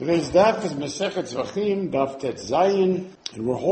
Today's daf is Masechet Zvachim, daf Tet Zayin, and we're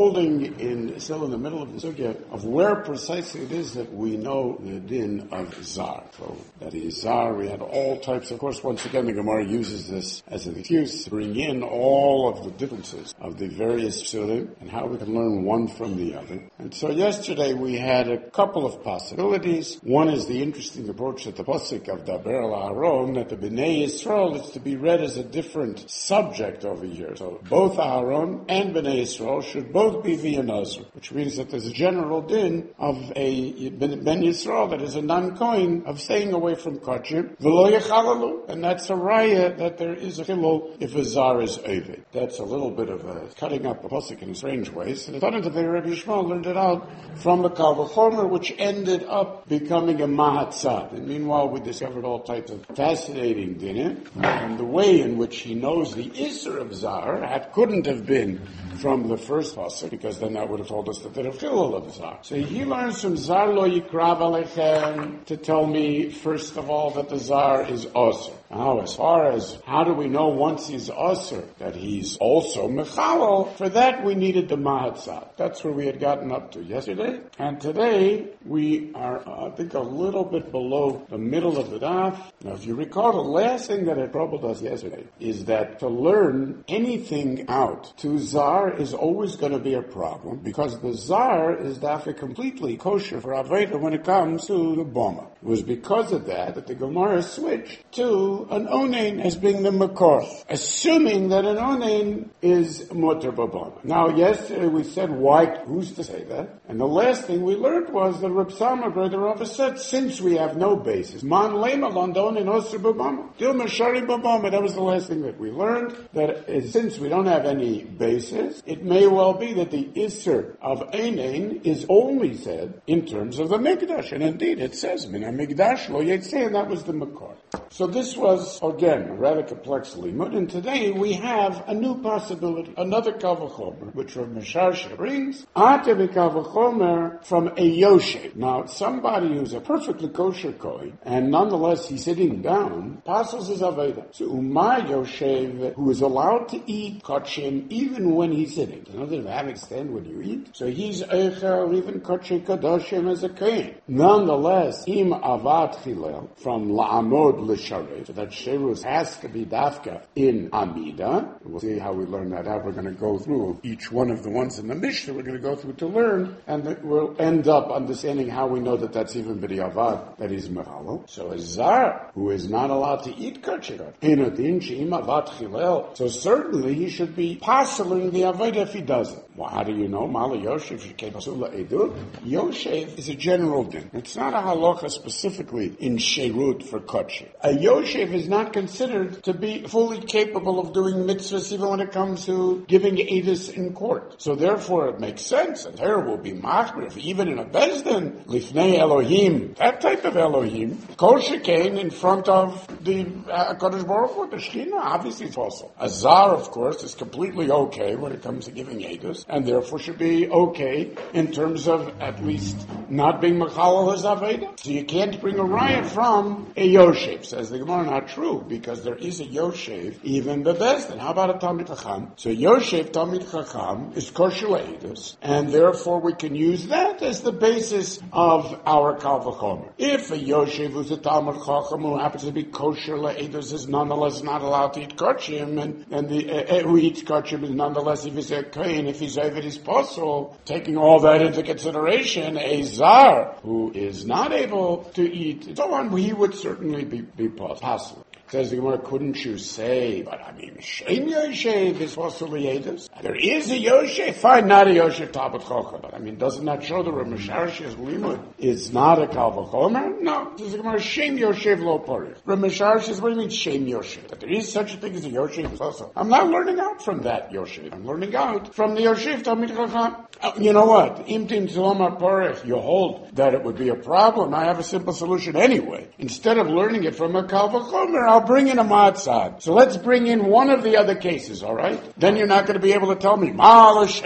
still in the middle of the sugya of where precisely it is that we know the din of Zar. So that is Zar, we had all types. Of course, once again, the Gemara uses this as an excuse to bring in all of the differences of the various psulim and how we can learn one from the other. And so yesterday we had a couple of possibilities. One is the interesting approach that the pasuk of Daber al Aaron, that the Bnei Yisrael is to be read as a different subject over here. So both Aaron and Bnei Yisrael should both be via Nazir, which means that there's a general din of a Ben Yisrael that is a non-kohen of staying away from kachim, v'lo yechalalu, and that's a raya that there is a chilul if a zar is ovid. That's a little bit of a cutting up a pasuk in strange ways. And the Tanit of Rabbi Yishmael learned it out from the Kal V'chomer, which ended up becoming a mahatzad. And meanwhile, we discovered all types of fascinating dinim, and the way in which he knows the Isser of Zar couldn't have been from the first pasuk, because then that would have told us that there are chilul of Zar. So he learns from Zar lo yikrav alechem to tell me, first of all, that the Zar is Osir. Now, as far as how do we know once he's Osir that he's also Mechalal, for that we needed the Mahatzad. That's where we had gotten up to yesterday. And today we are, I think, a little bit below the middle of the daf. Now, if you recall, the last thing that had troubled us yesterday is that to learn anything out to Zar is always going to be a problem, because the Zar is dafka completely kosher for Aveda when it comes to the Boma. It was because of that the Gemara switched to an Onain as being the Makor, assuming that an Onain is Mutter Baboma. Now, yesterday we said, who's to say that? And the last thing we learned was that Reb Sama, brother Rava, said, since we have no basis, Man Lema London in Osir Baboma, Dil Mashari Baboma, that was the last thing that we learned, that since we don't have any basis, it may well be that the Isser of Einain is only said in terms of the Mikdash. And indeed, it says, Min HaMikdash Lo Yetzeh, and that was the Makor. So this was, again, a rather complex limud, and today we have a new possibility, another Kal V'chomer, which Rav Mesharsha brings, Ate Kal V'chomer from a Yoshev. Now, somebody who's a perfectly kosher kohen, and nonetheless he's sitting down, passes his Aveda. So Umay Yoshev, who is allowed to eat kachim even when he's sitting. You know, they have extend when you eat. So he's eichel even kachim kadoshim as a kohen. Nonetheless, im avad chilel, from la'amod l'sharef, so that sherus has to be dafka in Amida. We'll see how we learn that out. We're going to go through each one of the ones in the Mishnah we're going to go through to learn, and we'll end up understanding how we know that that's even b'diavad, that is mechalo. So a zar, who is not allowed to eat kachim, inodin she'im avad chilel, so certainly he should be passing the avodah if he doesn't. Well, how do you know? Mala Yoshev shekei basula edut. Yoshev is a general din. It's not a halacha specifically in Sherut for kachim. A Yoshev is not considered to be fully capable of doing mitzvahs even when it comes to giving edus in court. So therefore it makes sense that there will be machmir, even in a bezdin, lifnei Elohim, that type of Elohim, kol shekain in front of the Kodesh Baruch Hu, the Shekhinah, obviously it's also. A zar, of course, is completely okay when it comes to giving edus, and therefore should be okay in terms of at least not being mechalal his aveda. So you can't bring a riot from a Yoshev. Says the Gemara, not true, because there is a Yoshev, even the best. And how about a Talmid Chacham? So Yoshev, Talmid Chacham, is kosher le'edus, and therefore we can use that as the basis of our Kal V'chomer. If a Yoshev who's a Talmid Chacham who happens to be kosher le'edus is nonetheless not allowed to eat kachim, and the who eats kachim is nonetheless, if he's a kohen, if he's over his possible, taking all that into consideration, a zar who is not able to eat, so on, he would certainly be possible. Says the Gemara, couldn't you say, but I mean, Shem Yoshev is possibly Edus? There is a Yoshev, fine, not a Yoshev Talmid Chacham. But I mean, doesn't that show that Rav Mesharsha's limud is not a Kal V'chomer? No. Says the Gemara, Shem Yoshev lo porich. Rav Mesharsha's, what do you mean Shem Yoshev? That there is such a thing as a Yoshev also. I'm not learning out from that Yoshev. I'm learning out from the Yoshev Talmid Chacham. You know what? Imtim Tzilomar porich. You hold that it would be a problem. I have a simple solution anyway. Instead of learning it from a Kal V'chomer, I'll bring in a matzad. So let's bring in one of the other cases, all right? Then you're not going to be able to tell me, is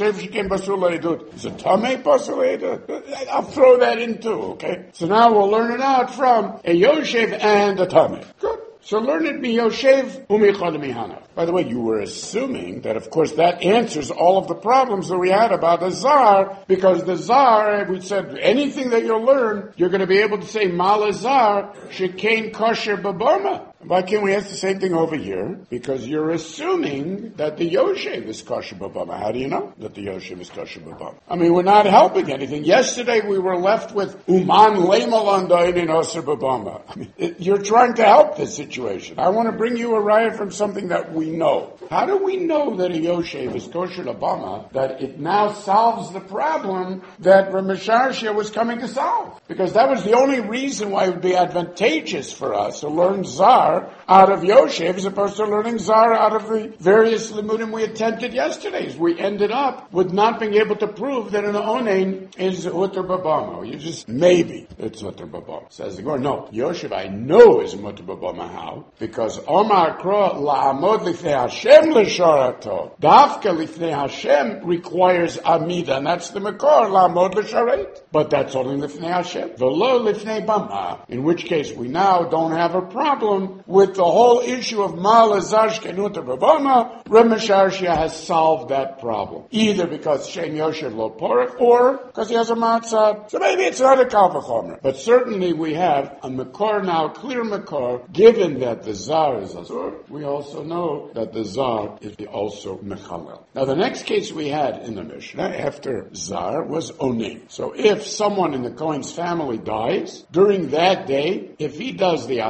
a tamei pasul. I'll throw that in too, okay? So now we'll learn it out from a Yoshev and a tamei. Good. So learn it miyoshev umichad mihanav. By the way, you were assuming that, of course, that answers all of the problems that we had about the zar, because the zar, we said, anything that you'll learn, you're going to be able to say malazar shekain kosher babama. Why can't we ask the same thing over here? Because you're assuming that the Yoshev is kosher babama. How do you know that the Yoshev is kosher babama? I mean, we're not helping anything. Yesterday we were left with uman leimalandain in osir babama. I mean, you're trying to help this situation. I want to bring you a riot from something that we know. How do we know that a Yoshev is kosher babama, that it now solves the problem that Ramesharshia was coming to solve? Because that was the only reason why it would be advantageous for us to learn Zar out of Yoshev as opposed to learning Zar out of the various limudim we attempted yesterday. We ended up with not being able to prove that an onein is mutter babama. You just, maybe it's mutter babama. Says the Gemara, no, Yoshev I know is mutter babama. How? Because Omar Kro la'amod lifnei Hashem l'sharato. Dafka lifnei Hashem requires amida, and that's the makor, la'amod l'sharet. But that's only lifnei Hashem. V'lo lifnei bama. In which case we now don't have a problem with the whole issue of Malazar Shkenuta Babama. Ramesharshia has solved that problem. Either because Shem Yoshev Lo Porach, or because he has a matzah. So maybe it's not a Kal V'chomer. But certainly we have a Makor now, clear Makor, given that the Zar is Azur, we also know that the Zar is also Mechalel. Now the next case we had in the Mishnah after Zar was Onim. So if someone in the Kohen's family dies, during that day, if he does the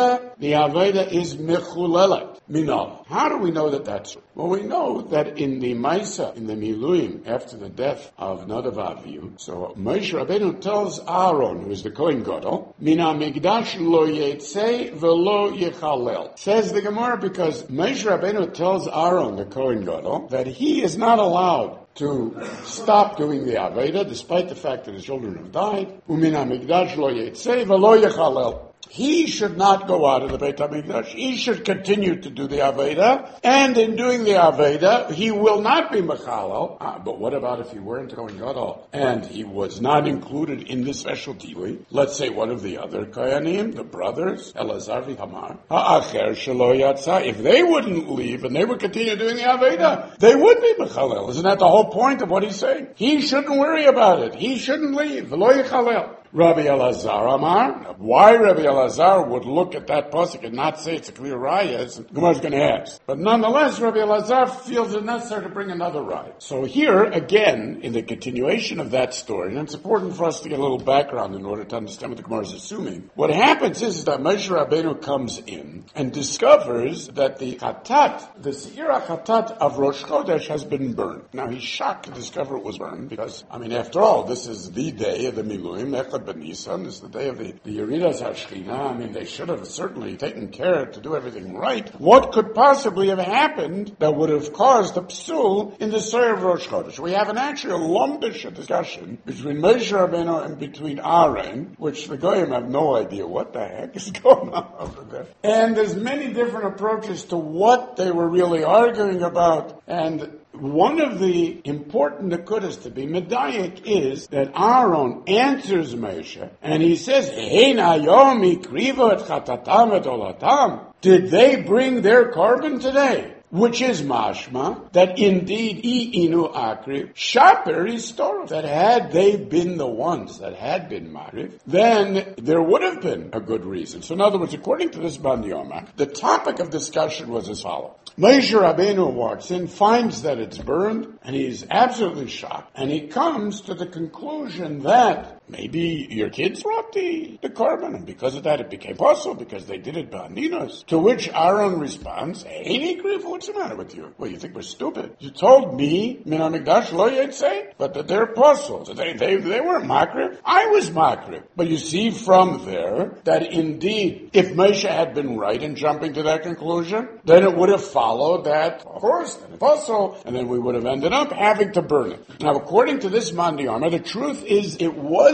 Aveda is mechulelet, minal. How do we know that that's true? Well, we know that in the Maisa, in the Miluim, after the death of Nadav Avihu, so Moshe Rabbeinu tells Aaron, who is the Kohen Gadol, Mina Migdash lo yetzei velo yechalel. Says the Gemara, because Moshe Rabbeinu tells Aaron, the Kohen Gadol, that he is not allowed to stop doing the Aveda, despite the fact that his children have died. Umina Migdash lo yetzei velo yechalel. He should not go out of the Beit HaMikdash. He should continue to do the Aveda. And in doing the Aveda, he will not be Mechalel. But what about if he weren't going Gadol and he was not included in the special Tivui? Let's say one of the other Kohanim, the brothers, Elazar v'Tamar, Ha'acher shelo yatsa, if they wouldn't leave and they would continue doing the Aveda, they would be Mechalel. Isn't that the whole point of what he's saying? He shouldn't worry about it. He shouldn't leave. V'lo yechalel. Rabbi Elazar Amar. Why Rabbi Elazar would look at that pasuk and not say it's a clear raya, Gemara's going to ask. But nonetheless, Rabbi Elazar feels it necessary to bring another raya. So here, again, in the continuation of that story, and it's important for us to get a little background in order to understand what the Gemara is assuming. What happens is that Moshe Rabbeinu comes in and discovers that the Chatat, the Seira Chatat of Rosh Chodesh has been burned. Now he's shocked to discover it was burned because, after all, this is the day of the Miluim, Ben Nisan, is the day of the Yeridas HaShechina. They should have certainly taken care to do everything right. What could possibly have happened that would have caused a psul in the Seir of Rosh Chodesh? We have an actual lumbish discussion between Moshe Rabbeinu and between Aaron, which the Goyim have no idea what the heck is going on over there. And there's many different approaches to what they were really arguing about. And one of the important nekudas to be medayik is that Aaron answers Moshe, and he says, Hein hayom ikrivu et chatatam et olatam. Did they bring their carbon today? Which is mashma, that indeed, inu akriv, shaper is storah. That had they been the ones that had been makriv, then there would have been a good reason. So in other words, according to this Ban Yoma, the topic of discussion was as follows. Moshe Rabbeinu walks in, finds that it's burned, and he's absolutely shocked. And he comes to the conclusion that maybe your kids brought the carbon, and because of that it became possible, because they did it ba'aninos. To which Aaron responds, Hey, what's the matter with you? Well, you think we're stupid? You told me, Min HaMikdash lo yetzei, but that they're apostles. They weren't makrib. I was makrib. But you see from there that indeed, if Moshe had been right in jumping to that conclusion, then it would have followed that, of course, an apostle, and then we would have ended up having to burn it. Now, according to this Mandiyama, the truth is it was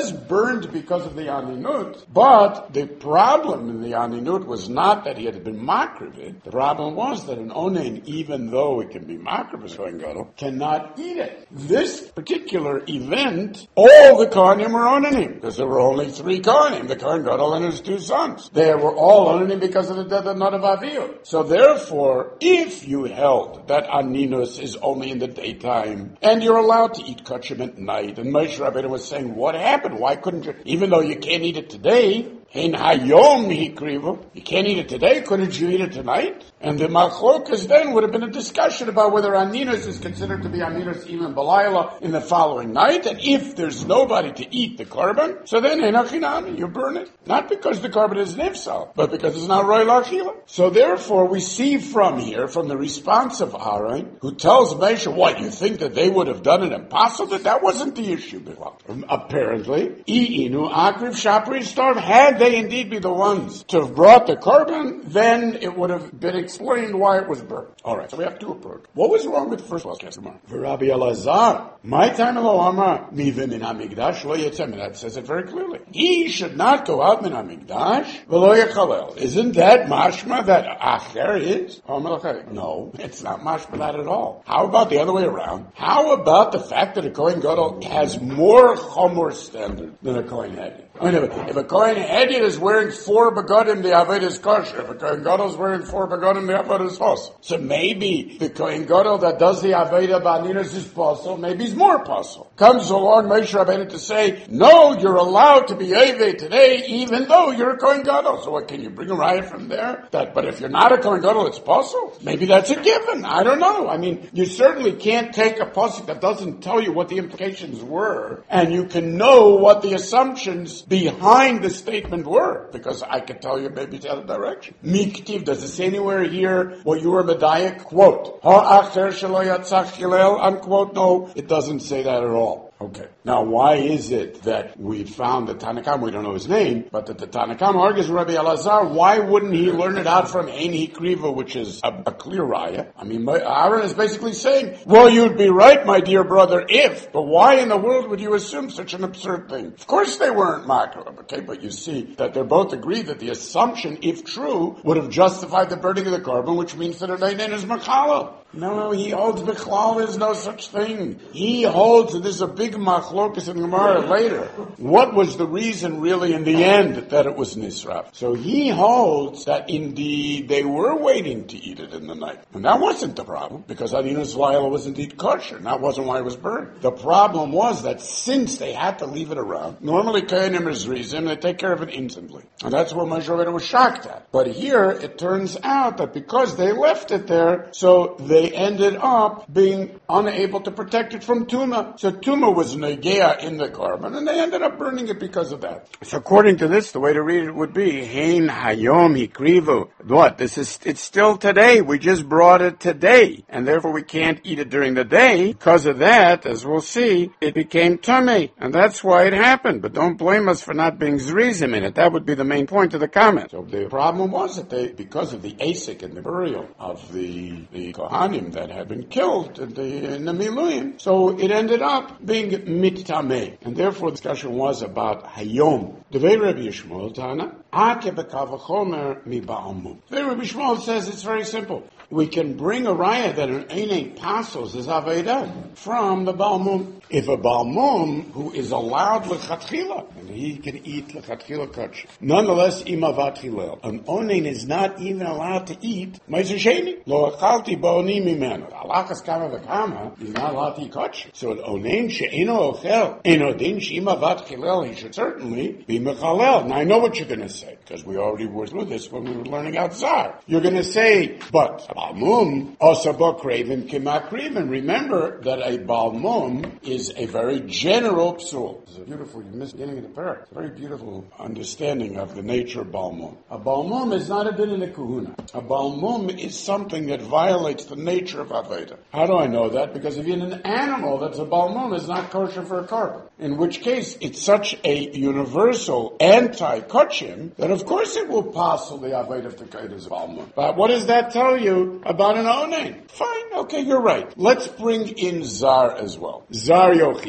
was burned because of the aninut, but the problem in the aninut was not that he had been makrivid. The problem was that an onen, even though it can be makrivid, Kohen Gadol, cannot eat it. This particular event, all the Kohanim were onenim, because there were only 3 Kohanim, the Kohen Gadol and his 2 sons. They were all onenim because of the death of Nadav. So therefore, if you held that aninus is only in the daytime, and you're allowed to eat kachim at night, and Moshe Rabbeinu was saying, what happened? Why couldn't you, even though you can't eat it today, in hayom hikrivu, you can't eat it today, couldn't you eat it tonight? And the machlokas then would have been a discussion about whether aninus is considered to be aninus even balayla in the following night, and if there's nobody to eat the korban, so then enachinami, you burn it. Not because the korban is nifsal, but because it's not roy lachila. So therefore, we see from here, from the response of Aaron, who tells Moshe, what, you think that they would have done it impossible? That wasn't the issue before. Apparently, I'inu akriv shapri starve, had they indeed be the ones to have brought the korban, then it would have been explained why it was burned. Alright, so we have 2 approaches. What was wrong with the first one? Rabbi Elazar, my time lo amar, mivim min hamikdash lo yetzeh, that says it very clearly. He should not go out min hamikdash, v'lo yechalel. Isn't that mashma that acher is? No, it's not mashma that at all. How about the other way around? How about the fact that a Kohen Gadol has more chomor standard than a Kohen Hedid? I mean, if a Kohen Hedid is wearing 4 begodim, the Avodah is kosher. If a Kohen Gadol is wearing 4 begodim, the Avodah is possible. So maybe the Kohen Gadol that does the Avodah b'aninus is possible, maybe he's more possible. Comes along Moshe Rabbeinu to say, no, you're allowed to be Aved today, even though you're a Kohen Gadol. So what, can you bring a riot from there? But if you're not a Kohen Gadol, it's possible. Maybe that's a given. I don't know. I mean, you certainly can't take a pasuk that doesn't tell you what the implications were, and you can know what the assumptions behind the statement were, because I could tell you maybe the other direction. Miktiv, does it say anywhere here what you were Medayek? Quote, ha'acher shelo yatzach hillel, unquote. No, it doesn't say that at all. Okay. Now, why is it that we found the Tanakam, we don't know his name, but that the Tanakam argues Rabbi Elazar, why wouldn't he learn it out from Ein Hikriva, which is a clear raya? I mean, Aaron is basically saying, well, you'd be right, my dear brother, if, but why in the world would you assume such an absurd thing? Of course they weren't makro, okay, but you see that they're both agreed that the assumption, if true, would have justified the burning of the korban, which means that it ain't is machala. No, he holds Bechlal, there's no such thing. He holds, and there's a big machlokas in Gemara later. What was the reason really in the end that it was Nisraf? So he holds that indeed they were waiting to eat it in the night. And that wasn't the problem, because Adinus Laila was indeed kosher, and that wasn't why it was burned. The problem was that since they had to leave it around, normally Kohanim is reason, they take care of it instantly. And that's what Moshe Rabbeinu was shocked at. But here, it turns out that because they left it there, so they ended up being unable to protect it from Tuma. So Tuma was negea in the korban, and they ended up burning it because of that. So according to this, the way to read it would be, Hein Hayom Hikrivu. What? It's still today. We just brought it today, and therefore we can't eat it during the day. Because of that, as we'll see, it became Tummy, and that's why it happened. But don't blame us for not being Zrizim in it. That would be the main point of the comment. So the problem was that because of the Asik and the burial of the Kohanim that had been killed in the Miluim, so it ended up being mittameh, and therefore the discussion was about Hayom. The way Rabbi Yishmael Tana, Ake b'kavachomer mi ba'almum. The way Rabbi Yishmael says it's very simple. We can bring a raya that an Einei Pasos is Aveda from the Balmum. If a Balmum who is allowed lechatchila, and he can eat lechatchila kach, nonetheless imavat hilel. An Onein is not even allowed to eat Meiser Sheni. Lo achalti ba'oni mimenu. Alachas kama v'kama, he's not allowed to eat kach. So an Onein she'eno ochel, eno din she'imavat hilel, he should certainly be mechalel. Now I know what you're going to say, because we already were through this when we were learning out Zar. You're going to say, but Balmum osabo kraven kimakriven. Remember that a Balmum is a very general psul. It's a beautiful, you missed the beginning of the parak. It's a very beautiful understanding of the nature of Balmum. A Balmum is not a din in a kahuna. A Balmum is something that violates the nature of Aveda. How do I know that? Because if you're an animal that's a Balmum, is not kosher for a korban. In which case, it's such a universal anti-kachim that of course it will pass the Aveda of the Kedah Balmum. But what does that tell you about an Onein? Fine, okay, you're right. Let's bring in Zar as well. Zar Yochiach.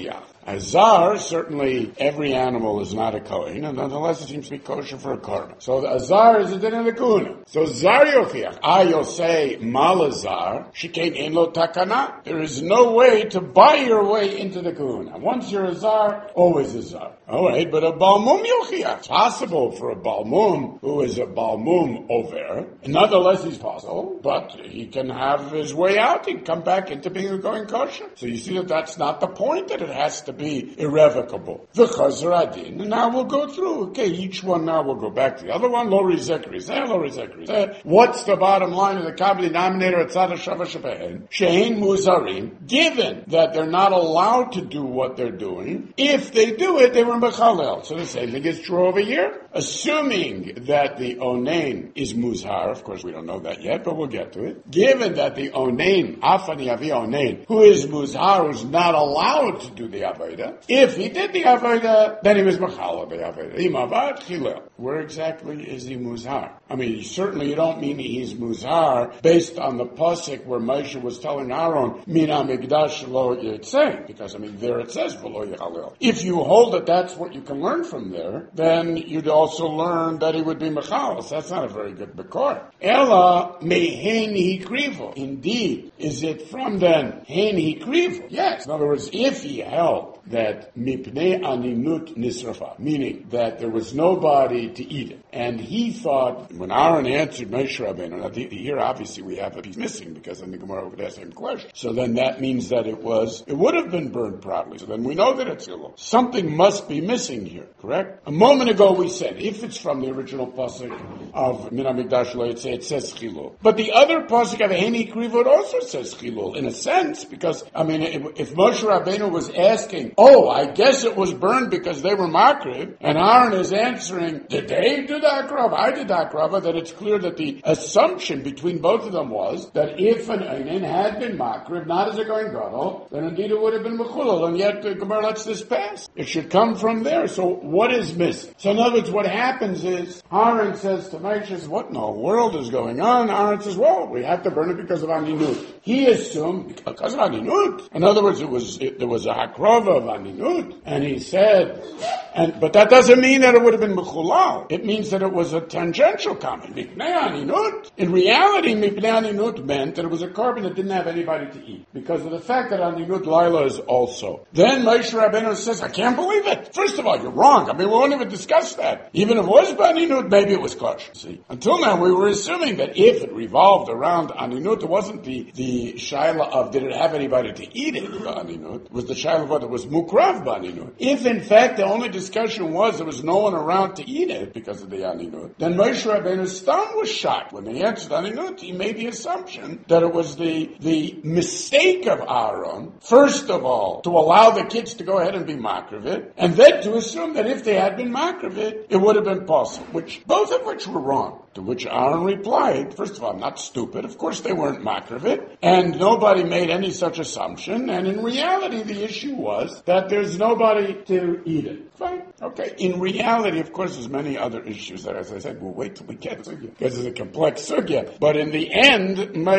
A zar, certainly every animal is not a kohen, and nonetheless it seems to be kosher for a korban. So a zar is a din of the kuna. So zar yochiach. You'll say, malazar, shikein ein lo takana. There is no way to buy your way into the kuna. Once you're a zar, always a zar. All right, but a balmum yochiach. It's possible for a balmum who is a balmum over. Nonetheless, he's possible, but he can have his way out. He can come back into being a going kosher. So you see that that's not the point, that it has to be irrevocable. The chazar adin. And now we'll go through. Okay, each one now we'll go back to the other one. Lo rizek rizeh, lo rizek rizeh. What's the bottom line of the common denominator at tzad hashava shebehen? Shein muzarim. Given that they're not allowed to do what they're doing, if they do it, they were mechalel. So the same thing is true over here. Assuming that the onein is muzhar, of course we don't know that yet, but we'll get to it. Given that the onein, afani avi onein, who is muzhar, who's not allowed to do the avodah, if he did the avodah, then he was mechalel the avodah. Imavad chilel. Where exactly is he muzhar? I mean, certainly you don't mean he's muzhar based on the pasuk where Moshe was telling Aaron, Mina Migdash lo yitzeh, because I mean there it says v'lo yichalel. If you hold that that's what you can learn from there, then you'd also learn that he would be mechal. So that's not a very good bekor. Ella mehen hikrivo. Indeed, is it from then hen hikrivo? Yes. In other words, if he held that mipnei aninut nisrafa, meaning that there was nobody to eat it, and he thought when Aaron answered Moshe Rabbeinu, now here obviously we have a piece missing because in the Gemara would ask him question. So then that means that it would have been burned properly. So then we know that it's illegal. Something must be missing here, correct? A moment ago we said if it's from the original pasuk of Min HaMikdash Lo Yitzeh, it says chilul. But the other pasuk of Heni Krivo, it also says chilul in a sense, because I mean if Moshe Rabbeinu was asking, I guess it was burned because they were makriv, and Aaron is answering, did they do the akrava? I did the akrava, that it's clear that the assumption between both of them was that if an einin had been makriv, not as a going gadol, then indeed it would have been mechulal, and yet the Gemara lets this pass. It should come from there. So what is missing? So in other words, what happens is, Aaron says to Moshe, what in the world is going on? Aaron says, well, we have to burn it because of aninut. He assumed, because of aninut. In other words, there was a hakrava of aninut. And he said, but that doesn't mean that it would have been mechulal. It means that it was a tangential comment. Mipnei aninut. In reality, mipnei aninut meant that it was a korban that didn't have anybody to eat, because of the fact that aninut laila is also. Then Moshe Rabbeinu says, I can't believe it. First of all, you're wrong. I mean, we won't even discuss that. Even if it was aninut, maybe it was kosher. See, until now we were assuming that if it revolved around aninut, it wasn't the shaila of did it have anybody to eat it. Aninut. It was the shaila of whether it was mukrav aninut. If in fact the only discussion was there was no one around to eat it because of the aninut, then Moshe Rabbeinu's stam was shocked when they answered aninut. He made the assumption that it was the mistake of Aaron, first of all, to allow the kids to go ahead and be makravit, and then to assume that if they had been makravit, it would have been possible, both of which were wrong. To which Aaron replied, first of all, I'm not stupid. Of course they weren't makravit, and nobody made any such assumption, and in reality the issue was that there's nobody to eat it. Fine. Okay. In reality, of course, there's many other issues that, as I said, we'll wait till we get to sugya, because it's a complex sugya. But in the end,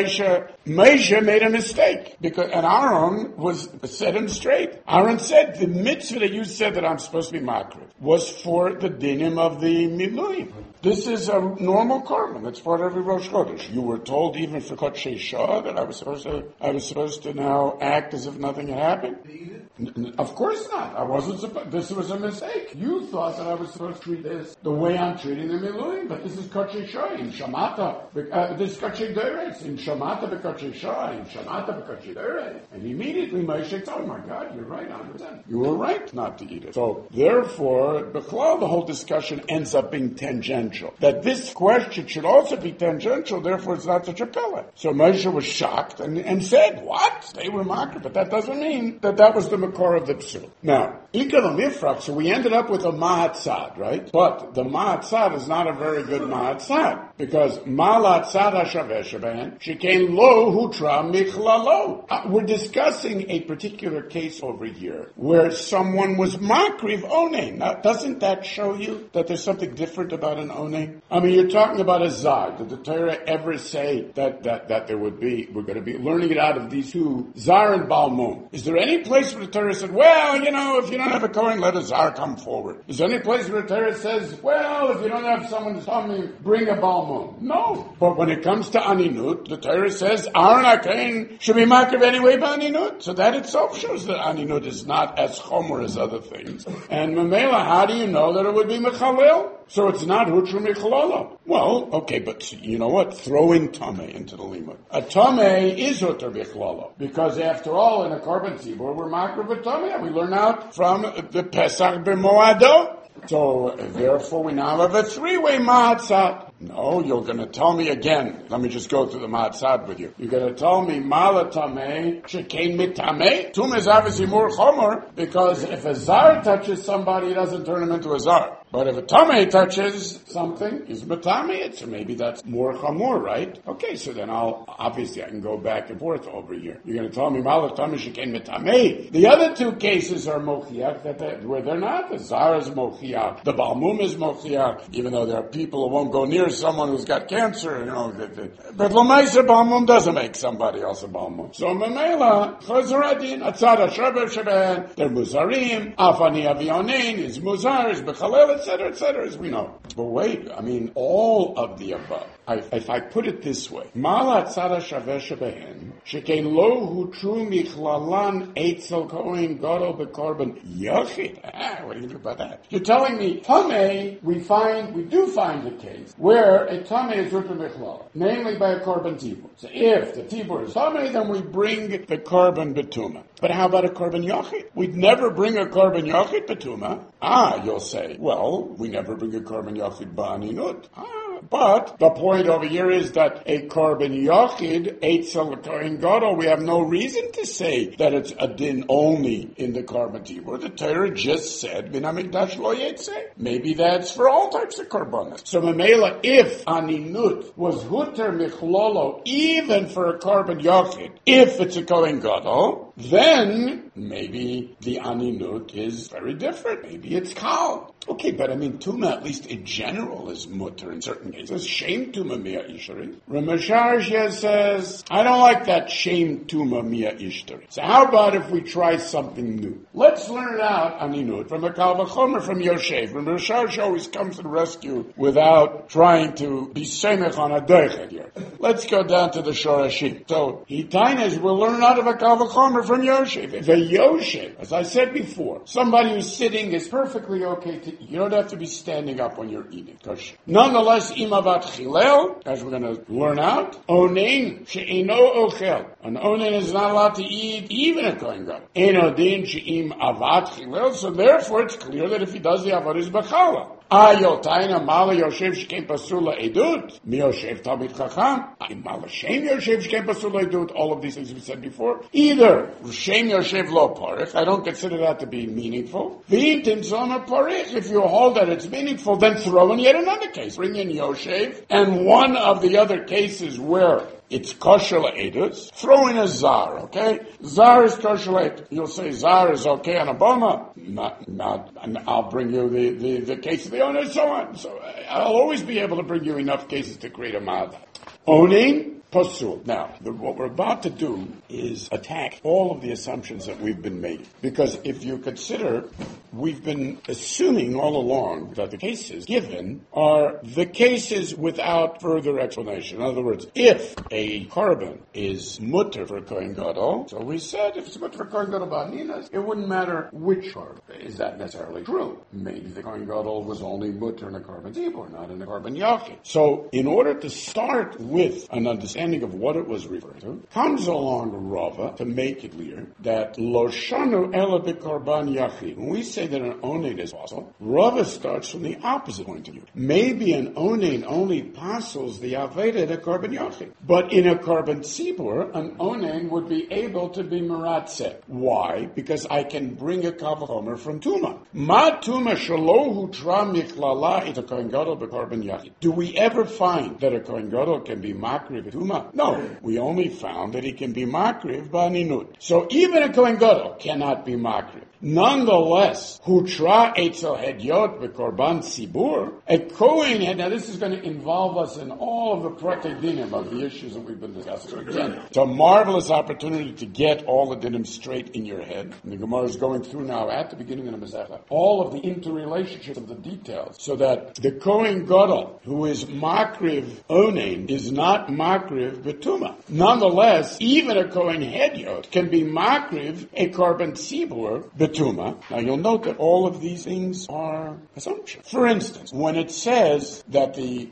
Moshe made a mistake, and Aaron set him straight. Aaron said, the mitzvah that you said that I'm supposed to be makriv was for the dinim of the miluim. This is a normal korban. That's for every Rosh Chodesh. You were told even for Kodesh Shah that I was supposed to now act as if nothing had happened. Of course not. I wasn't supposed. This was a mistake. You thought that I was supposed to treat this the way I'm treating the Miluim, but this is Kodesh Shah in Shamata. This is Kodesh Deres in Shamata b'Kodesh Shah in Shamata b'Kodesh Deres. And immediately Moshe said, "Oh my God, you're right, 100%. You were right not to eat it." So therefore, the whole discussion ends up being tangential. That this question should also be tangential. Therefore, it's not such a pella. So Moshe was shocked and said, "What? They were makar," but that doesn't mean that was the makor of the psul. Now, Ikar Mifrach, so we ended up with a Mahatzad, right? But the Mahatzad is not a very good Mahatzad, because Malatzad HaShaveh Sheben, Shekain Lo Hutra Michlalo. We're discussing a particular case over here, where someone was makriv onein. Now, doesn't that show you that there's something different about an onein? I mean, you're talking about a zar. Did the Torah ever say that we're going to be learning it out of these two, zar and balmum? Is there any place where the Torah said, well, if you don't have a Kohen, let a Zar come forward. Is there any place where the Torah says, well, if you don't have someone to tell me, bring a Balmum? No. But when it comes to Aninut, the Torah says, Aaron HaKohen should be makriv anyway by Aninut. So that itself shows that Aninut is not as chomer as other things. And Mamela, how do you know that it would be Mechalel? So it's not Hutru Michalala. Well, okay, but you know what? Throw in Tameh into the limud. A Tameh is Hutru Michalala. Because after all, in a Korban Tzibur, we're makriv a Tameh. We learn out from the Pesach B'Moado. So, therefore, we now have a three-way Mahatzat. No, you're going to tell me again. Let me just go through the Mahatzat with you. You're going to tell me, Mala Tameh, Shekein Mitameh. Tum is obviously more chomer, because if a Zar touches somebody, it doesn't turn him into a Zar. But if a Tameh touches something, he's Matameh, so maybe that's more chamor, right? Okay, so then I can go back and forth over here. You're going to tell me, Mala Tameh, Shekein Mitameh. The other two cases are Mochiach, where they're not. The Zar is Mochiach. The Balmum is Mochiach, even though there are people who won't go near someone who's got cancer, But L'maisa Balmum doesn't make somebody else a Balmum. So Mamela, Chazaradin, Atzad HaShaber Sheben, they're Muzarim, Afani Avionain is Muzar, is Bechalel, etc., as we know. But wait, all of the above. If I put it this way, Mala Atzad HaShaber Sheben, Shekein Lo Hutru Michlalan Eitzel Kohen Gadol Bekorban Yachid. What do you do about that? You're telling me, Tameh, we do find a case where a Tameh is Hutru Michlala, namely by a Korban Tibur. So if the Tibur is Tameh, then we bring the Korban Betuma. But how about a Korban Yachid? We'd never bring a Korban Yachid Betuma. You'll say, well, we never bring a Korban Yachid Ba'aninut. But the point over here is that a Korban Yachid, Eitzel Kohen Gadol, we have no reason to say that it's a din only in the Korban Tibur. The Torah just said, Bin HaMikdash Lo Yetzeh. Maybe that's for all types of Korbanos. So Mamela, if Aninut was Huter Michlolo, even for a Korban Yachid, if it's a Kohen Gadol, then maybe the Aninut is very different. Maybe it's Kal. Okay, but Tuma, at least in general, is mutter in certain cases. Shame Tuma Mia Ishtari. Ramesharshia says, I don't like that shame Tuma Mia Ishtari. So how about if we try something new? Let's learn out Aninut from a Kal V'chomer from Yoshev. Ramesharshia always comes to the rescue without trying to be semech on a doichet here. Let's go down to the Shorashim. So, Hitainas will learn out of a Kal V'chomer from Yoshev. If a Yoshev, as I said before, somebody who's sitting is perfectly okay to eat. You don't have to be standing up when you're eating. Nonetheless, imavat chilel, as we're going to learn out, onein she'ino ochel. An onein is not allowed to eat even a kohen gadol. Ein odin she'im avat chilel, so therefore it's clear that if he does the avad is b'chala. Ayotaina mala Yoshev shkein pasula edut. Mi Yoshev tabit chacham. Mala shem Yoshev shkein pasula edut. All of these things we said before. Either shem Yoshev lo parich. I don't consider that to be meaningful. V'intim zona parich. If you hold that it's meaningful, then throw in yet another case. Bring in Yoshev. And one of the other cases where it's kosher edus, throw in a zar, okay? Zar is kosher edus. You'll say zar is okay on a boma. Not, and I'll bring you the case of the owner and so on. So I'll always be able to bring you enough cases to create a madat. Owning, pasul. Now, what we're about to do is attack all of the assumptions that we've been making. Because if you consider, we've been assuming all along that the cases given are the cases without further explanation. In other words, if a korban is mutter for Kohen Gadol, so we said if it's mutter for Kohen Gadol ba'aninas, it wouldn't matter which korban. Is that necessarily true? Maybe the Kohen Gadol was only mutter in a korban zibur, not in a korban yachid. So, in order to start with an understanding of what it was referring to, comes along Rava to make it clear that lo shanu ela b'korban yachid. When we say that an onein is possible, Rava starts from the opposite point of view. Maybe an onein only passes the aveda in a korban yachid, but in a korban tzibur, an onein would be able to be meratzeh. Why? Because I can bring a kal v'chomer from tuma. Ma tuma shelo hutra michlala it a kohen gadol b'korban yachid. Do we ever find that a kohen gadol can be makriv tuma? No, we only found that he can be makriv ba'aninut. So even a kohen gadol cannot be makriv. Nonetheless, hutra etzel hedyot bekorban tzibur, a Kohen had, now this is going to involve us in all of the protei dinim of the issues that we've been discussing. So again, it's a marvelous opportunity to get all the dinim straight in your head. And the Gemara is going through now at the beginning of the Masechta all of the interrelationships of the details, so that the Kohen Gadol, who is makriv onein, is not makriv betuma. Nonetheless, even a Kohen Hedyot can be makriv a korban tzibur betuma. Now you'll note that all of these things are assumptions. For instance, when it says that the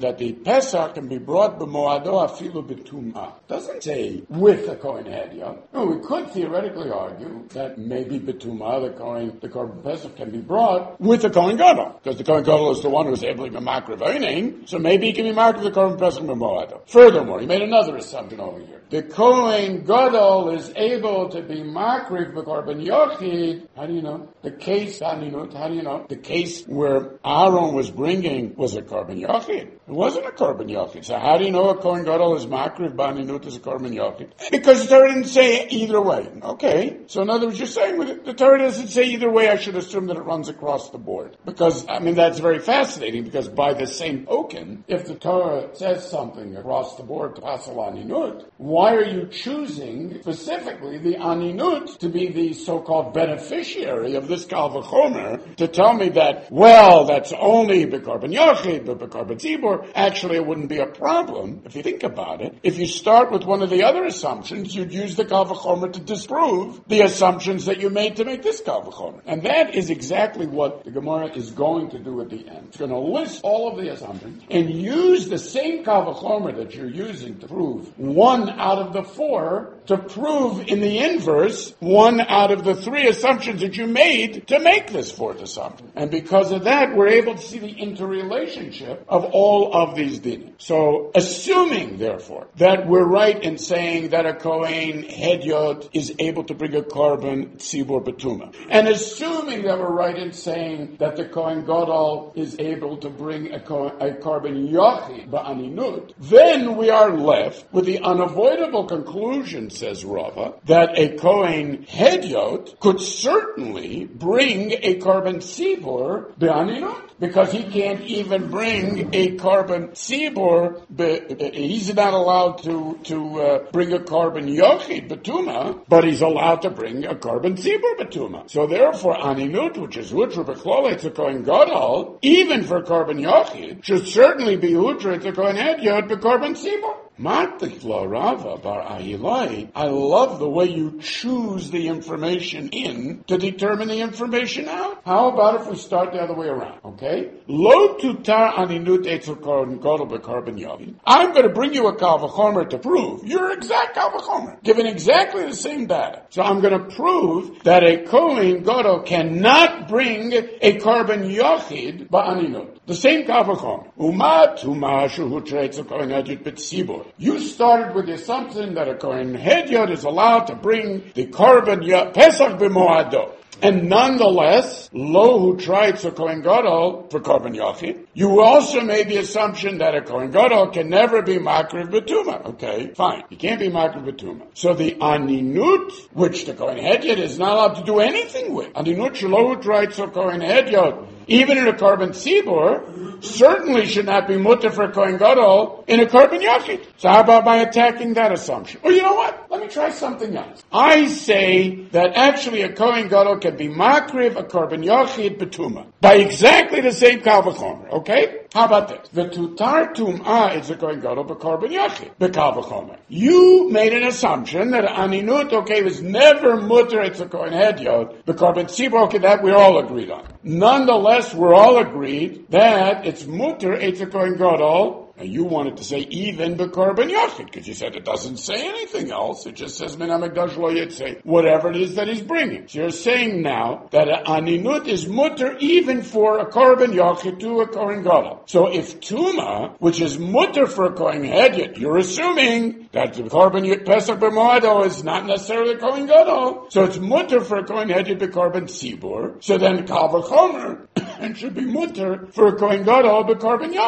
Pesach can be brought b'moado afilu betuma, doesn't say with the Kohen Hedyot. No, we could theoretically argue that maybe betuma, the korban Pesach can be brought with the Kohen Gadol, because the Kohen Gadol is the one who is able to be makriv onein, so maybe he can be makriv the korban Pesach b'moado. Furthermore, he made another assumption over here. The Kohen Gadol is able to be makriv b'korban yochid. How do you know? The case, how do you know? The case where Aaron was bringing was a korban yochid. It wasn't a korban yochid. So how do you know a Kohen Gadol is makriv b'aninut as a korban yochid? Because the Torah didn't say either way. Okay. So in other words, you're saying with it, the Torah doesn't say either way. I should assume that it runs across the board. Because, that's very fascinating, because by the same token, if the Torah says something across the board to pasal aninut, why are you choosing specifically the aninut to be the so-called beneficiary of this kal v'chomer to tell me that, well, that's only b'korban yochid, but b'korban tzibur? Actually, it wouldn't be a problem if you think about it. If you start with one of the other assumptions, you'd use the kal v'chomer to disprove the assumptions that you made to make this kal v'chomer. And that is exactly what the Gemara is going to do at the end. It's going to list all of the assumptions and use the same kal v'chomer that you're using to prove one out of the four to prove in the inverse one out of the three assumptions that you made to make this fourth assumption. And because of that, we're able to see the interrelationship of all of these dinim. So, assuming, therefore, that we're right in saying that a Kohen Hedyot is able to bring a korban tzibur betuma, and assuming that we're right in saying that the Kohen Gadol is able to bring a korban yochid ba'aninut, then we are left with the unavoidable conclusion, says Rava, that a Kohen Hedyot could certainly bring a korban tzibur ba'aninut, because he can't even bring a korban tzibur. He's not allowed to bring a korban yochid betuma, but he's allowed to bring a korban tzibur betuma. So therefore, aninut, which is hutra b'klolei to Kohen Gadol, even for korban yochid, should certainly be hutra to Kohen Hedyot b'korban tzibur. Matikla Rava bar Ahilai, I love the way you choose the information in to determine the information out. How about if we start the other way around? Okay? Lo tutar aninut etzel Kohen Gadol b'korban yochid. I'm going to bring you a kal v'chomer to prove your exact kal v'chomer, given exactly the same data. So I'm going to prove that a Kohen Gadol cannot bring a korban yochid ba'aninut. The same kal v'chomer. Umat umashu hutreitzel Kohen Hedyot b'tzibur. You started with the assumption that a Kohen Hedyot is allowed to bring the korban Pesach b'moado. And nonetheless, lo who tried to Kohen Gadol for korban yochid, you also made the assumption that a Kohen Gadol can never be makriv betuma. Okay, fine. He can't be makriv betuma. So the aninut, which the Kohen Hedyot is not allowed to do anything with, aninut shelo who tried to Kohen Hedyot, even in a korban tzibur, certainly should not be mutter for Kohen Gadol in a korban yochid. So how about by attacking that assumption? Well, you know what? Let me try something else. I say that actually a Kohen Gadol can be makriv a korban yochid betuma by exactly the same kal v'chomer. Okay? How about this? The tutar tum'ah is a Kohen Gadol b'korban yochid b'kal v'chomer. You made an assumption that aninut, okay, was never mutter it's a Kohen Hedyot b'korban tzibur. Okay, that we're all agreed on. Nonetheless, we're all agreed that it's mutter it's a Kohen Gadol. And you wanted to say even b'korban yochid, because you said it doesn't say anything else. It just says min hamikdash lo yitzeh, whatever it is that he's bringing. So you're saying now that aninut is mutter even for a korban yochid to a Kohen Gadol. So if tuma, which is mutter for a Kohen Hedyot, you're assuming that the korban Pesach b'moado is not necessarily a Kohen Gadol. So it's mutter for a Kohen Hedyot b'korban tzibur. So then kal v'chomer and should be mutter for a Kohen Gadol b'korban yochid.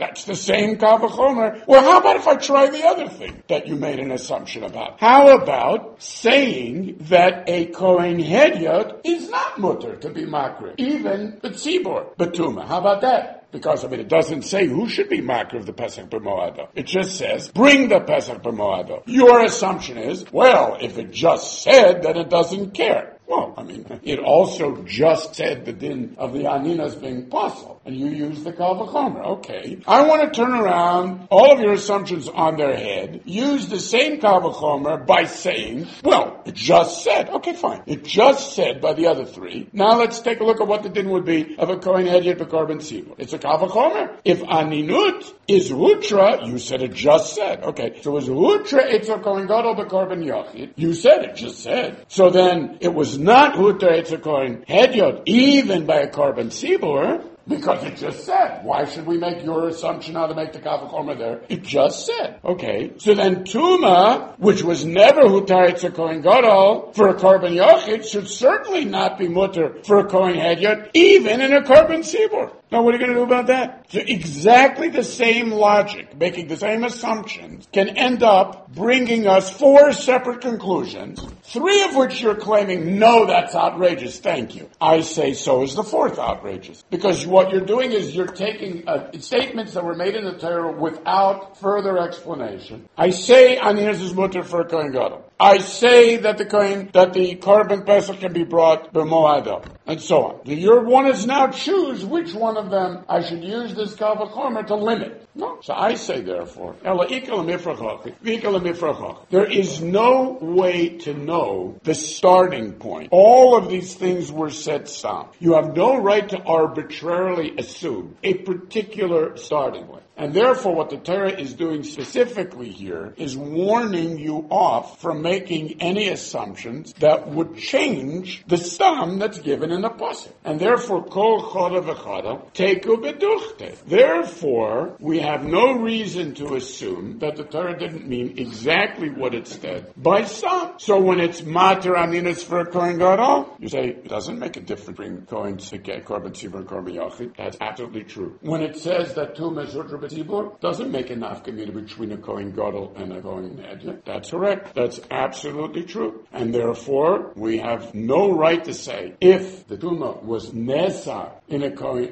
That's the same Kal V'chomer. Well, how about if I try the other thing that you made an assumption about? How about saying that a Kohen Hedyot is not mutter to be makriv, even the tzibor, betuma? How about that? Because, it doesn't say who should be makriv of the Pesach b'moado. It just says, bring the Pesach b'moado. Your assumption is, well, if it just said, then it doesn't care. Well, it also just said the din of the aninas being possible, and you use the Kal V'chomer. Okay. I want to turn around all of your assumptions on their head, use the same Kal V'chomer by saying, well, it just said. Okay, fine. It just said by the other three. Now let's take a look at what the din would be of a Kohen Hedyot b'korban tzibur. It's a Kal V'chomer. If aninut is hutra, you said it just said. Okay. So is hutra, it's a Kohen Gadol b'korban yachid. You said it just said. So then it was not hutra, it's a Kohen Hedyot, even by a korban tzibur, because it just said. Why should we make your assumption how to make the Kal V'chomer there? It just said. Okay. So then Tuma, which was never hutar it's a Kohen Gadol, for a korban yachid, should certainly not be mutter for a Kohen Hedyot, even in a korban tzibur. Now, what are you going to do about that? So exactly the same logic, making the same assumptions, can end up bringing us 4 separate conclusions, 3 of which you're claiming, no, that's outrageous, thank you. I say so is the 4th outrageous. Because what you're doing is you're taking statements that were made in the Torah without further explanation. I say aninas is mutter for a Kohen Gadol. I say that the korban pesach can be brought b'moado, and so on. Your one is now choose which one of them I should use this Kal V'chomer to limit. No. So I say, therefore, there is no way to know the starting point. All of these things were set some. You have no right to arbitrarily assume a particular starting point. And therefore, what the Torah is doing specifically here is warning you off from making any assumptions that would change the stam that's given in the pasuk. And therefore, kol chada v'chada teku beduchte. Therefore, we have no reason to assume that the Torah didn't mean exactly what it said by stam. So when it's mater aninas for a Kohen Gadol, you say it doesn't make a difference between Kohen korban tzibur and korban yachid. That's absolutely true. When it says that Tumah is hutra b'tzibur, doesn't make a nafkamina between a Kohen Gadol and a Kohen Hedyot. That's correct. That's absolutely true. And therefore, we have no right to say if the Tumah was nesar in a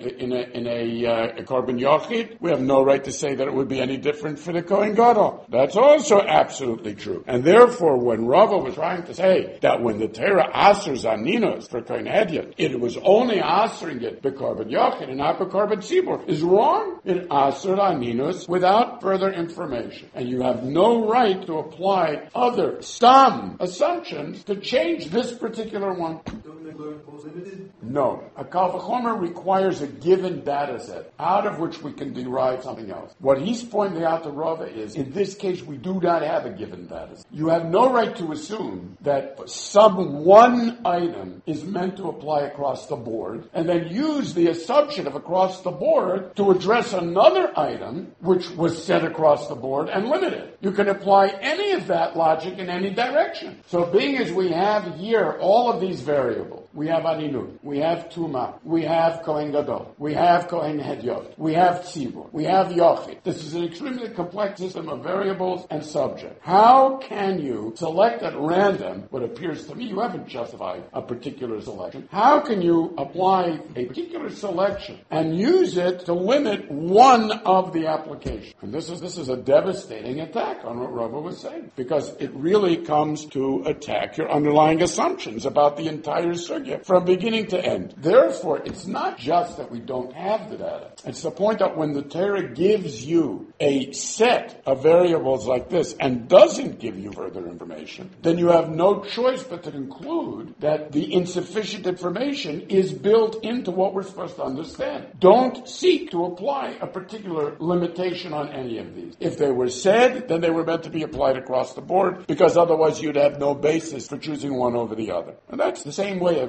korban yachid, we have no right to say that it would be any different for the Kohen Gadol. That's also absolutely true. And therefore, when Rava was trying to say that when the Torah asers aninos for Kohen Hedyot, it was only asering it b'korban yachid and not b'korban tzibur, is wrong. It aser aninos without further information. And you have no right to apply other stam assumptions to change this particular one. No. A Kal V'chomer requires a given data set out of which we can derive something else. What he's pointing out to Rava is, in this case, we do not have a given data set. You have no right to assume that some one item is meant to apply across the board, and then use the assumption of across the board to address another item which was set across the board and limit it. You can apply any of that logic in any direction. So being as we have here all of these variables, we have aninut, we have tuma, we have Kohen Gadol, we have Kohen Hedyot, we have tzibur, we have yochid. This is an extremely complex system of variables and subjects. How can you select at random what appears to me you haven't justified a particular selection? How can you apply a particular selection and use it to limit one of the applications? And this is a devastating attack on what Rava was saying, because it really comes to attack your underlying assumptions about the entire sugya from beginning to end. Therefore, it's not just that we don't have the data. It's the point that when the Torah gives you a set of variables like this and doesn't give you further information, then you have no choice but to conclude that the insufficient information is built into what we're supposed to understand. Don't seek to apply a particular limitation on any of these. If they were said, then they were meant to be applied across the board, because otherwise you'd have no basis for choosing one over the other. And that's the same way of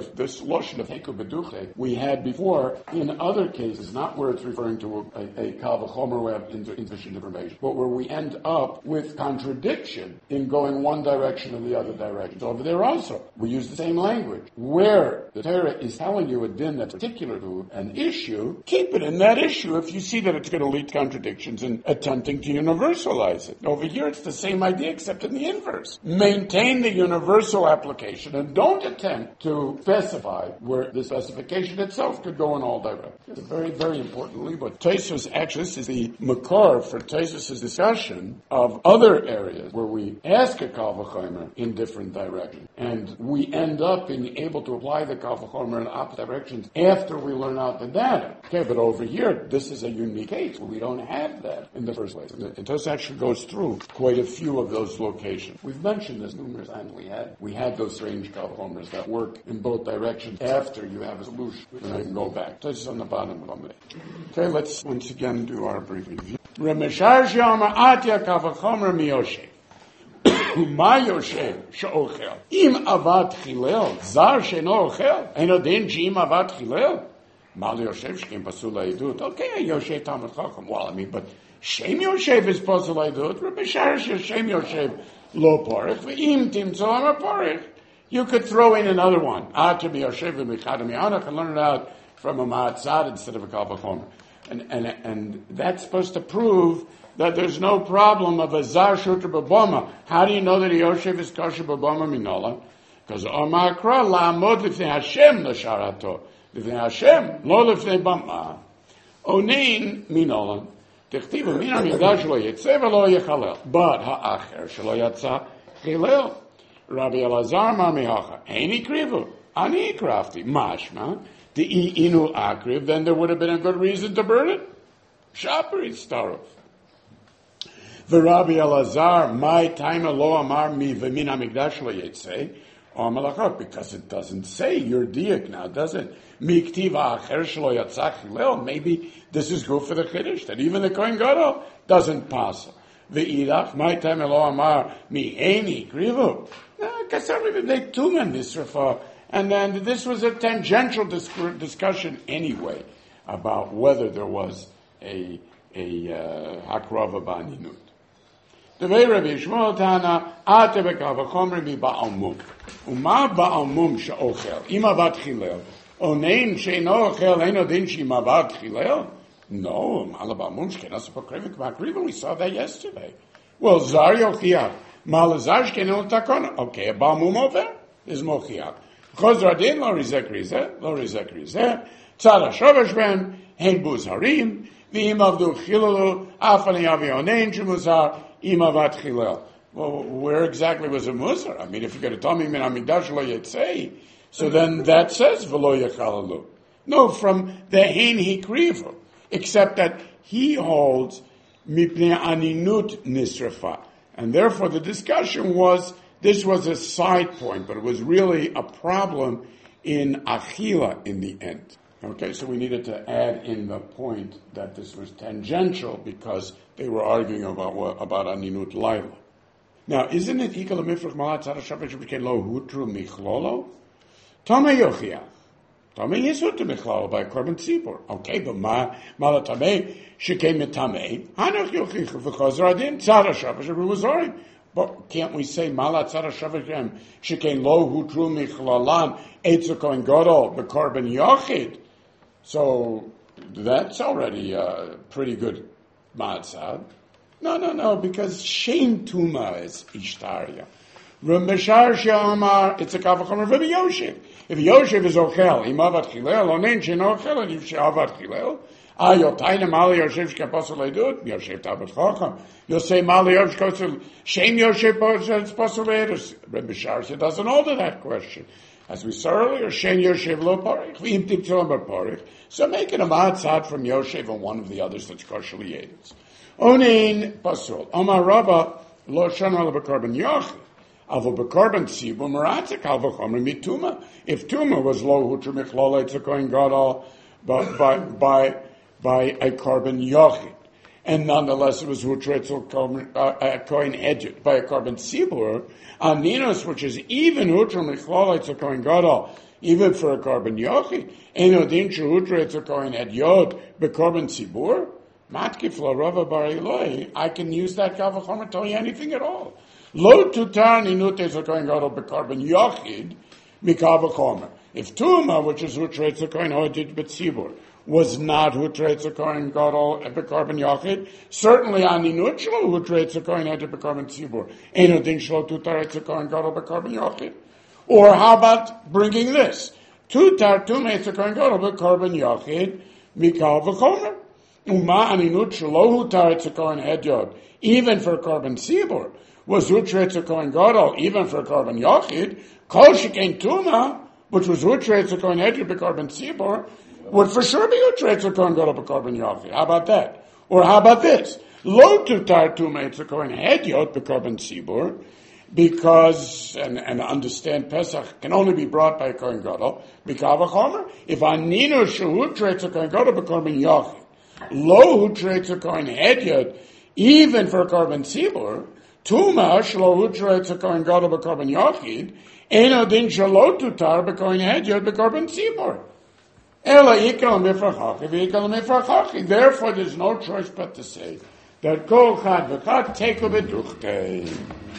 of this lotion of Heku Beduche we had before in other cases, not where it's referring to a Kal V'chomer way of insufficient information, but where we end up with contradiction in going one direction or the other direction. So over there also, we use the same language. Where the Torah is telling you a din that's particular to an issue, keep it in that issue if you see that it's going to lead to contradictions and attempting to universalize it. Over here, it's the same idea except in the inverse. Maintain the universal application and don't attempt to specify where the specification itself could go in all directions. Very, very importantly, but Tosfos actually, this is the makor for Tosfos' discussion of other areas where we ask a Kal V'chomer in different directions, and we end up being able to apply the Kal V'chomer in opposite directions after we learn out the data. Okay, but over here, this is a unique case where we don't have that in the first place. And Tosfos actually goes through quite a few of those locations. We've mentioned this numerous times. We had those strange Kal V'chomers that work in both directions after you have a solution, and I can go back. Tosfos on the bottom of it. Okay, let's once again do our brief review. Remeshar Shama Atya Kal V'chomer Miyoshe. Ma Yoshev she'ochel. Im avad chilel, zar she'no ochel. Eno din she'im avad chilel. Ma Yoshev she'im pasul ha'idut. Okay, Yoshev Talmud Chacham. Well, I mean, but Shem Yoshev is pasul ha'idut. Rabbi Shar Shem Yoshev lo porich. Ve'im timtzo ama porich. You could throw in another one. Atya Yoshev v'michad mi'anach and learn it out from a ma'atzad instead of a Kal V'chomer. And that's supposed to prove that there's no problem of a zar shuter b'boma. How do you know that Yoshev is kosher b'boma minola? Because Omar Kra la'amod lifnei Hashem l'sharato. Lifnei Hashem, lo lifnei bama. Onein minola. Tichtivu min ha'migdash lo yitzeh v'lo yechalel. But ha'acher shelo yatsa chilel. Rabbi Elazar mar mihacha. Eini krivu. Ani krafti. Mashma. The inu akriv. Then there would have been a good reason to burn it. Shaper starov. V'Rabbi Elazar, my time lo amar mi v'min hamikdash lo yitzeh, or malachot, because it doesn't say your diak now, does it? Miktiv ha'acher shelo yatzach chilel. Maybe this is good for the chiddush that even the Kohen Gadol doesn't pass. V'idach, my time lo amar mi eini krivu. Kasar v'bnei tumen nisrafa. And then this was a tangential discussion anyway about whether there was a hakrava ba'aninut. Devei Rabbi Yishmael Tana, ate b'Kal V'chomer mi ba'al mum. Uma ba'al mum she'ochel, im avad chilel. Onein she'no ochel, eino din she'im avad chilel? No, ma'al ba'al mum she'kenas p'krevik ba'kriva. We saw that yesterday. Well, zar yochiach. Ma'al zar she'kenas takon. Okay, a ba'al mum over is mochiach. Chozra din lo rizek rizeh. Tzad ha'shovesh ben, hein buz harim, v'im avdu chilelu, afani avi onein she'muzar, imavat chilel. Well, where exactly was it musar? I mean, if you're going to tell me min hamikdash lo yitzei, so then that says v'lo yechalalu. No, from the hein hikrivu, except that he holds mipnei aninut nisrafa, and therefore the discussion was this was a side point, but it was really a problem in achila in the end. Okay, so we needed to add in the point that this was tangential because they were arguing about aninut laila. Now, isn't it ikal mifrach malat tzad ha'shavet shebekei lo hutru michlolo? Tamei yochiach. Tamei yisut michlolo by korban tzibur. Okay, but malat tamei shekei mitamei hanach yochiach v'chazar adin tzad ha'shavet sheberuzorim. But can't we say malat tzad ha'shavet shekei lo hutru michlolan eitzu kohen gadol b'korban yochid? So that's already a pretty good matzah. No, because Shem Tuma is Ishtaria. Remeshar She'amar, it's a Kal V'chomer from Yoshev. If Yoshev is Ochel, Imavat Chilel, Onein She'no Ochel, and if She'avat Chilel, Yotaina Mali Yoshev Sh'kaposel Leidut, Yoshev Talmud Chacham. You'll say Mali Yoshev Sh'kaposel, Shem Yoshev Posel Leidut. Remeshar doesn't alter that question. As we saw earlier, Shem Yoshev Lo Parich, V'im Tiptzon Bar Parich. So making a matzah from Yoshev and one of the others that's kosher liated. Onein pasul. Omar Rabba lo shana le bekorban yochid. Avo bekorban tzibur meratzek Kal V'chomer mituma. If tuma was lo hutru michlolei tzakoin gadol by a korban yochid, and nonetheless it was Hutretzel Kohen Edut by a carbon Tzibur, Aninos, which is even Hutretzel Michlolaitzel Kohen Gadol, even for a carbon Yochid, Eno Din Hutretzel Kohen Edyot be carbon Tzibur, Matkif La Rava Bar Eloi, I can use that Kavachomer to tell you anything at all. Lo Tutar Ninutretzel Kohen Gadol be carbon Yochid, Mikavachomer. If Tuma, which is Hutretzel Kohen Edut be Tzibur, was not Hutretzel Kohen Gadol Bekarban Yachid, certainly Aninut Shlo Hutretzel Kohen Edut Bekarban Tzibur. Eno Din Shlo Tutar Kohen Gadol Bekarban Yachid. Or how about bringing this? Tutar Tumetzel Kohen Gadol Bekarban Yachid Mikal V'Chomer. Uma Aninut Shlo Hutaretzel Kohen Edut, even for Karban Tzibur, was Hutretzel Kohen Gadol, even for Karban Yachid. Kol Shekain Tuma, which was Hutretzel Kohen Edut Bekarban Tzibur, would for sure be Hutretzel Kohen Gadol B'Karban Yachid. How about that? Or how about this? Lo Tutar Tumetzel Kohen Edyot B'Karban Tzibur, because, and understand Pesach can only be brought by a Kohen Gadol, B'Kav HaChomer, if Aninu Shehutretzel Kohen Gadol B'Karban Yachid, Lo Hutretzel Kohen Edyot, even for a Karban Tzibur, Tuma Shlo Hutretzel Kohen Gadol B'Karban Yachid, Eno Din Shelo Tutar B'Kohen Edyot B'Karban Tzibur. Therefore, there's no choice but to say that Kol Chad V'Chad Teku B'Duchtei.